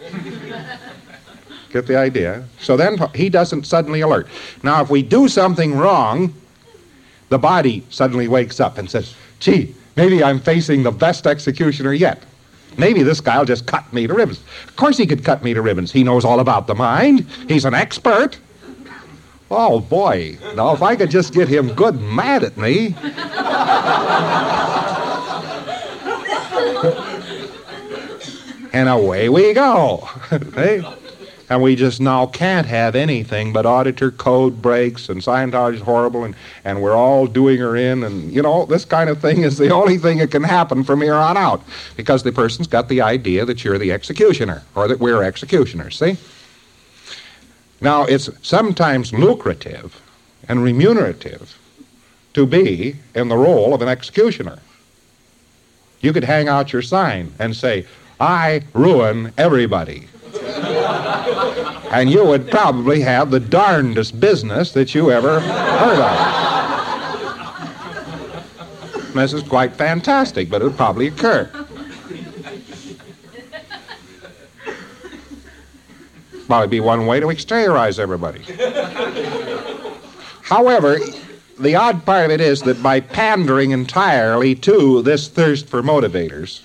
Get the idea? So then he doesn't suddenly alert. Now, if we do something wrong, the body suddenly wakes up and says, gee, maybe I'm facing the best executioner yet. Maybe this guy will just cut me to ribbons. Of course he could cut me to ribbons. He knows all about the mind. He's an expert. Oh, boy. Now, if I could just get him good mad at me. And away we go. Hey? And we just now can't have anything but auditor code breaks and Scientology's horrible and, and we're all doing her in and, you know, this kind of thing is the only thing that can happen from here on out because the person's got the idea that you're the executioner or that we're executioners, see? Now, it's sometimes lucrative and remunerative to be in the role of an executioner. You could hang out your sign and say, I ruin everybody. And you would probably have the darndest business that you ever heard of. This is quite fantastic, but it would probably occur. Probably be one way to exteriorize everybody. However, the odd part of it is that by pandering entirely to this thirst for motivators,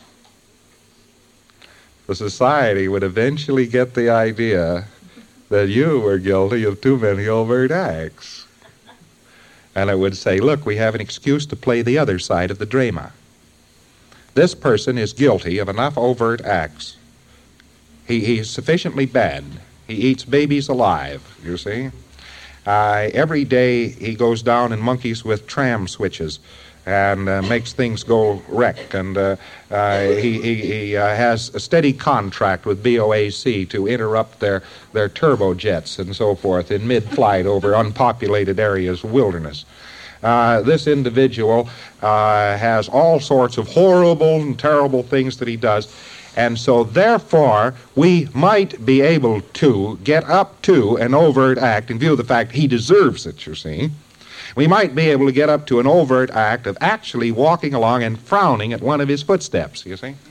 the society would eventually get the idea that you were guilty of too many overt acts. And it would say, look, we have an excuse to play the other side of the drama. This person is guilty of enough overt acts. He, he is sufficiently bad. He eats babies alive, you see. Uh, every day he goes down and monkeys with tram switches and uh, makes things go wreck. And uh, uh, he, he, he uh, has a steady contract with B O A C to interrupt their, their turbojets and so forth in mid-flight over unpopulated areas of wilderness. Uh, this individual uh, has all sorts of horrible and terrible things that he does. And so, therefore, we might be able to get up to an overt act in view of the fact he deserves it, you see. We might be able to get up to an overt act of actually walking along and frowning at one of his footsteps, you see.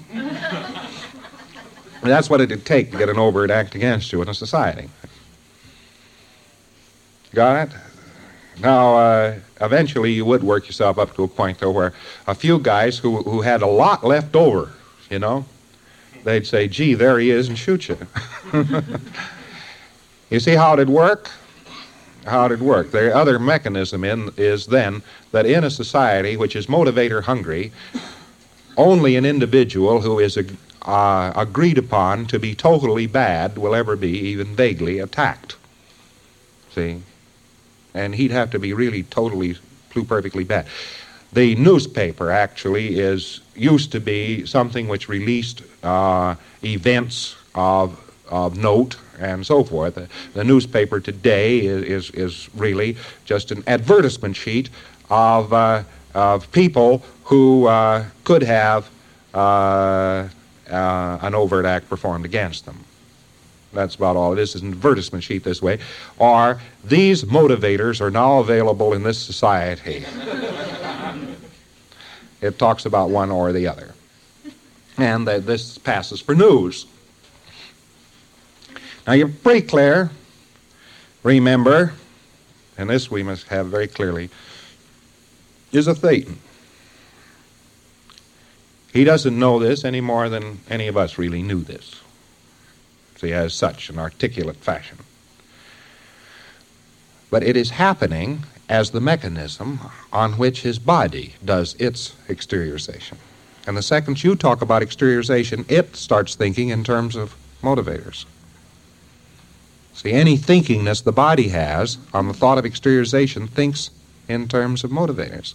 That's what it would take to get an overt act against you in a society. Got it? Now, uh, eventually you would work yourself up to a point, though, where a few guys who, who had a lot left over, you know, they'd say, gee, there he is, and shoot you. You see how it'd work? How it'd work. The other mechanism in is then that in a society which is motivator hungry, only an individual who is uh, agreed upon to be totally bad will ever be even vaguely attacked. See? And he'd have to be really totally, perfectly bad. The newspaper actually is used to be something which released uh, events of of note and so forth. The, the newspaper today is, is is really just an advertisement sheet of uh, of people who uh, could have uh, uh, an overt act performed against them. That's about all it is. It's an advertisement sheet this way. Or these motivators are now available in this society. It talks about one or the other. And uh, this passes for news. Now you're pretty clear. Remember, and this we must have very clearly, is a Thetan. He doesn't know this any more than any of us really knew this. See, as such, an articulate fashion. But it is happening as the mechanism on which his body does its exteriorization. And the second you talk about exteriorization, it starts thinking in terms of motivators. See, any thinkingness the body has on the thought of exteriorization thinks in terms of motivators.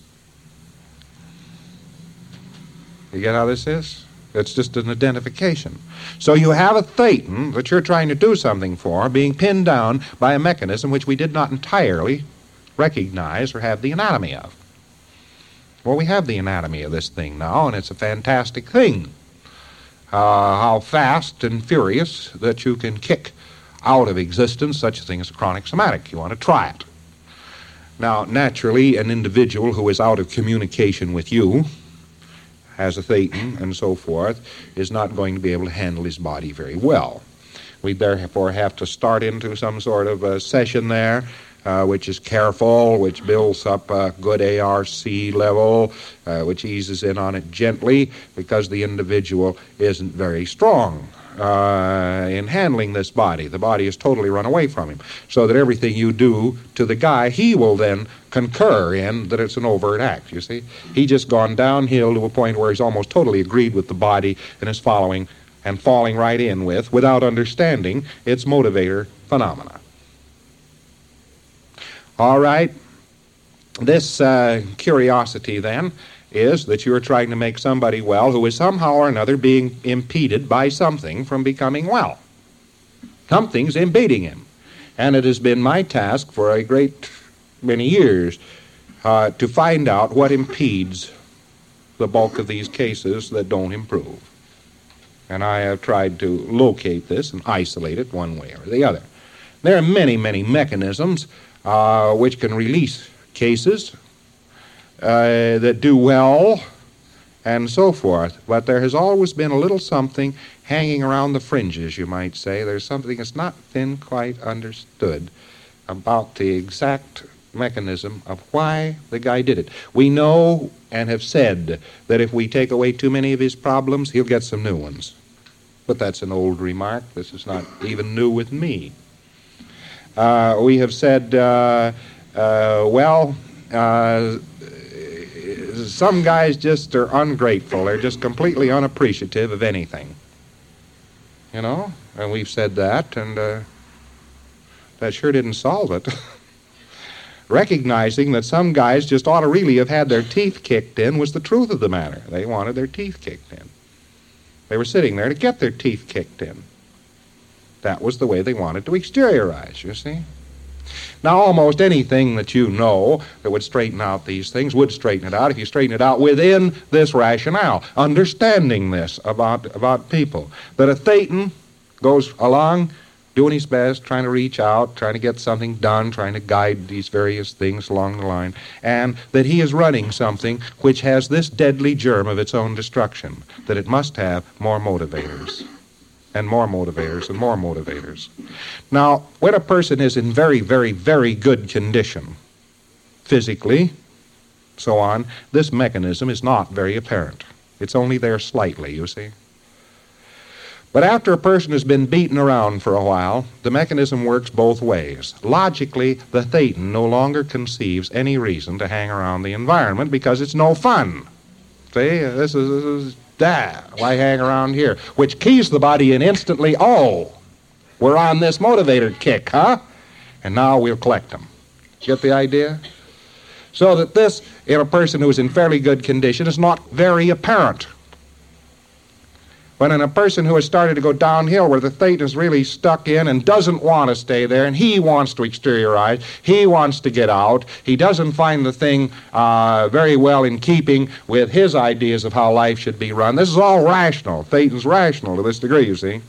You get how this is? It's just an identification. So you have a Thetan that you're trying to do something for being pinned down by a mechanism which we did not entirely recognize or have the anatomy of. Well, we have the anatomy of this thing now, and it's a fantastic thing. Uh, how fast and furious that you can kick out of existence such a thing as a chronic somatic. You want to try it. Now, naturally, an individual who is out of communication with you, has a Thetan and so forth, is not going to be able to handle his body very well. We therefore have to start into some sort of a session there, uh, which is careful, which builds up a good A R C level, uh, which eases in on it gently, because the individual isn't very strong uh, in handling this body. The body has totally run away from him, so that everything you do to the guy, he will then concur in that it's an overt act, you see. He's just gone downhill to a point where he's almost totally agreed with the body and is following and falling right in with, without understanding, its motivator phenomena. All right. This uh, curiosity, then, is that you're trying to make somebody well who is somehow or another being impeded by something from becoming well. Something's impeding him. And it has been my task for a great many years uh, to find out what impedes the bulk of these cases that don't improve. And I have tried to locate this and isolate it one way or the other. There are many, many mechanisms uh, which can release cases uh, that do well and so forth, but there has always been a little something hanging around the fringes, you might say. There's something that's not been quite understood about the exact mechanism of why the guy did it. We know and have said that if we take away too many of his problems, he'll get some new ones. But that's an old remark. This is not even new with me. Uh, we have said, uh, uh, well, uh, some guys just are ungrateful. They're just completely unappreciative of anything. You know? And we've said that, and uh, that sure didn't solve it. Recognizing that some guys just ought to really have had their teeth kicked in was the truth of the matter. They wanted their teeth kicked in. They were sitting there to get their teeth kicked in. That was the way they wanted to exteriorize, you see. Now, almost anything that you know that would straighten out these things would straighten it out if you straighten it out within this rationale, understanding this about, about people, that a Thetan goes along doing his best, trying to reach out, trying to get something done, trying to guide these various things along the line, and that he is running something which has this deadly germ of its own destruction, that it must have more motivators, and more motivators, and more motivators. Now, when a person is in very, very, very good condition, physically, so on, this mechanism is not very apparent. It's only there slightly, you see. But after a person has been beaten around for a while, the mechanism works both ways. Logically, the Thetan no longer conceives any reason to hang around the environment because it's no fun. See, this is, this is that. Why hang around here? Which keys the body in instantly, oh, we're on this motivator kick, huh? And now we'll collect them. Get the idea? So that this, in a person who is in fairly good condition, is not very apparent. When in a person who has started to go downhill where the Thetan is really stuck in and doesn't want to stay there and he wants to exteriorize, he wants to get out, he doesn't find the thing uh, very well in keeping with his ideas of how life should be run. This is all rational. Thetan's rational to this degree, you see.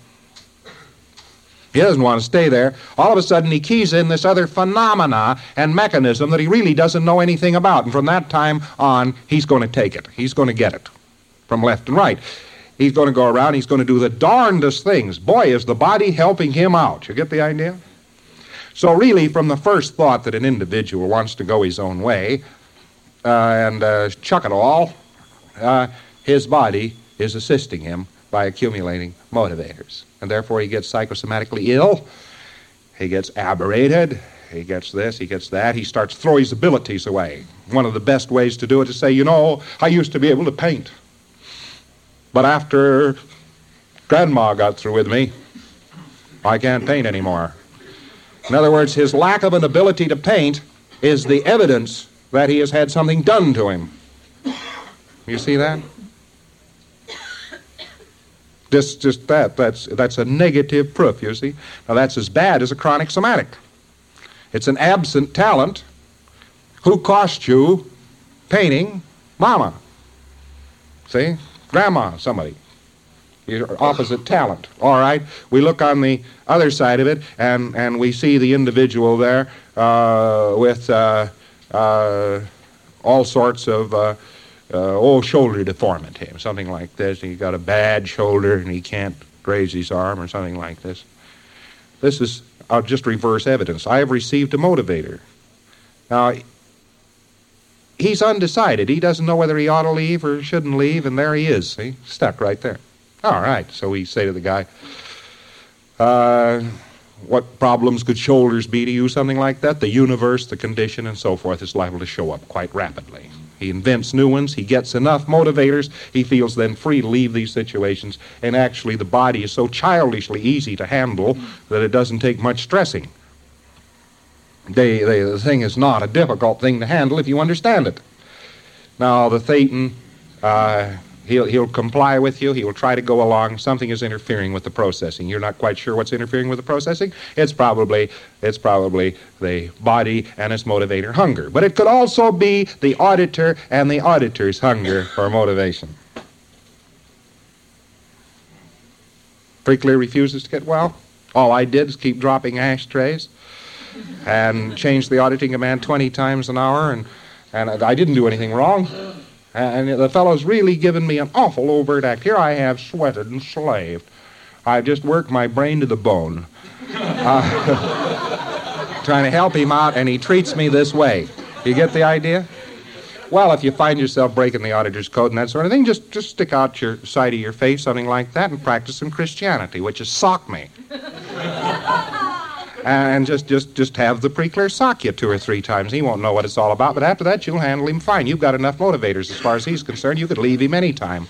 He doesn't want to stay there. All of a sudden he keys in this other phenomena and mechanism that he really doesn't know anything about. And from that time on, he's going to take it. He's going to get it from left and right. He's going to go around, he's going to do the darndest things. Boy, is the body helping him out. You get the idea? So really, from the first thought that an individual wants to go his own way uh, and uh, chuck it all, uh, his body is assisting him by accumulating motivators. And therefore he gets psychosomatically ill, he gets aberrated, he gets this, he gets that, he starts throwing his abilities away. One of the best ways to do it is to say, you know, I used to be able to paint. But after Grandma got through with me, I can't paint anymore. In other words, his lack of an ability to paint is the evidence that he has had something done to him. You see that? Just, just that, that's, that's a negative proof, you see. Now that's as bad as a chronic somatic. It's an absent talent. Who cost you painting? Mama. See? Grandma, somebody. Your opposite talent. All right. We look on the other side of it, and, and we see the individual there uh, with uh, uh, all sorts of uh, uh, old shoulder deformity, something like this. He got a bad shoulder, and he can't raise his arm, or something like this. This is uh, just reverse evidence. I have received a motivator. Now, he's undecided. He doesn't know whether he ought to leave or shouldn't leave, and there he is, see? Stuck right there. All right, so we say to the guy, uh, what problems could shoulders be to you, something like that? The universe, the condition, and so forth is liable to show up quite rapidly. He invents new ones. He gets enough motivators. He feels then free to leave these situations, and actually the body is so childishly easy to handle that it doesn't take much stressing. They, they, the thing is not a difficult thing to handle if you understand it. Now, the Thetan, uh, he'll, he'll comply with you. He will try to go along. Something is interfering with the processing. You're not quite sure what's interfering with the processing. It's probably, it's probably the body and its motivator, hunger. But it could also be the auditor and the auditor's hunger for motivation. Prickler refuses to get well. All I did is keep dropping ashtrays and changed the auditing command twenty times an hour, and, and I didn't do anything wrong. And the fellow's really given me an awful overt act. Here I have sweated and slaved. I've just worked my brain to the bone, uh, trying to help him out, and he treats me this way. You get the idea? Well, if you find yourself breaking the auditor's code and that sort of thing, just, just stick out your side of your face, something like that, and practice some Christianity, which is sock me. And just, just, just have the Prickler sock you two or three times. He won't know what it's all about, but after that, you'll handle him fine. You've got enough motivators as far as he's concerned. You could leave him any time.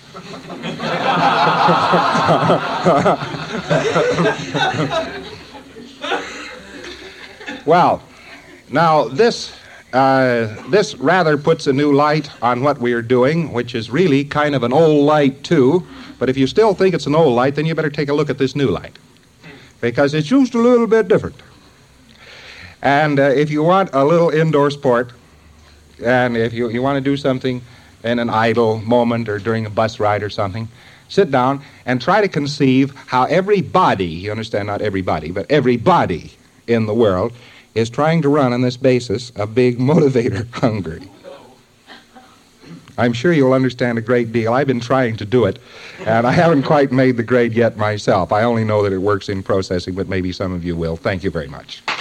Well, now this, uh, this rather puts a new light on what we are doing, which is really kind of an old light, too. But if you still think it's an old light, then you better take a look at this new light, because it's used a little bit different. And uh, if you want a little indoor sport, and if you, you want to do something in an idle moment or during a bus ride or something, sit down and try to conceive how everybody, you understand, not everybody, but everybody in the world is trying to run on this basis a big motivator hungry. I'm sure you'll understand a great deal. I've been trying to do it, and I haven't quite made the grade yet myself. I only know that it works in processing, but maybe some of you will. Thank you very much.